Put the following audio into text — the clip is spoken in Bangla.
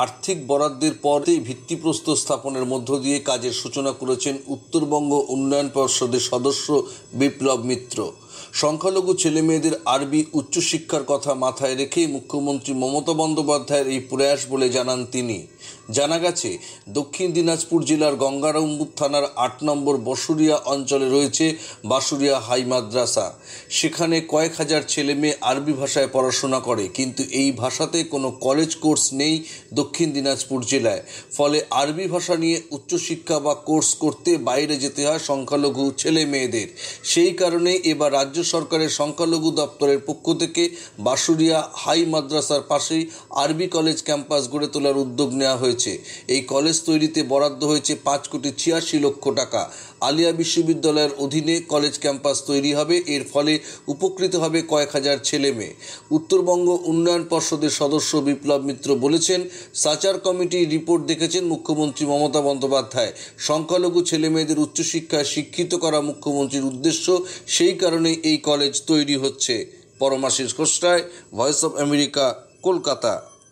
আর্থিক বরাদ্দের পরেই ভিত্তিপ্রস্তর স্থাপনের মধ্য দিয়ে কাজের সূচনা করেছেন উত্তরবঙ্গ উন্নয়ন পর্ষদের সদস্য বিপ্লব মিত্র। সংখ্যালঘু ছেলেমেয়েদের আরবি উচ্চশিক্ষার কথা মাথায় রেখেই মুখ্যমন্ত্রী মমতা বন্দ্যোপাধ্যায়ের এই প্রয়াস বলে জানান তিনি। জানা গেছে, দক্ষিণ দিনাজপুর জেলার গঙ্গারামপুর থানার ৮ নম্বর বসুরিয়া অঞ্চলে রয়েছে বাসুরিয়া হাই মাদ্রাসা। সেখানে কয়েক হাজার ছেলে মেয়ে আরবি ভাষায় পড়াশোনা করে, কিন্তু এই ভাষাতে কোনো কলেজ কোর্স নেই দক্ষিণ দিনাজপুর জেলায়। ফলে আরবি ভাষা নিয়ে উচ্চশিক্ষা বা কোর্স করতে বাইরে যেতে হয় সংখ্যালঘু ছেলে মেয়েদের। সেই কারণে এবার রাজ্য সরকারের সংখ্যালঘু দপ্তরের পক্ষ থেকে বাসুরিয়া হাই মাদ্রাসার পাশেই আরবি কলেজ ক্যাম্পাস গড়ে তোলার উদ্যোগ নেওয়া হয়েছে। এই কলেজ তৈরিতে বরাদ্দ হয়েছে 5,86,00,000 টাকা। আলিয়া বিশ্ববিদ্যালয়ের অধীনে কলেজ ক্যাম্পাস তৈরি হবে। এর ফলে উপকৃত হবে কয়েক হাজার ছেলে মেয়ে। উত্তরবঙ্গ উন্নয়ন পর্ষদের সদস্য বিপ্লব মিত্র বলেছেন, সাচার কমিটির রিপোর্ট দেখেছেন মুখ্যমন্ত্রী মমতা বন্দ্যোপাধ্যায়। সংখ্যালঘু ছেলে মেয়েদের উচ্চশিক্ষায় শিক্ষিত করা মুখ্যমন্ত্রীর উদ্দেশ্য, সেই কারণেই এই কলেজ তৈরি হচ্ছে। Paramashis Ghoshray, Voice of America, Kolkata.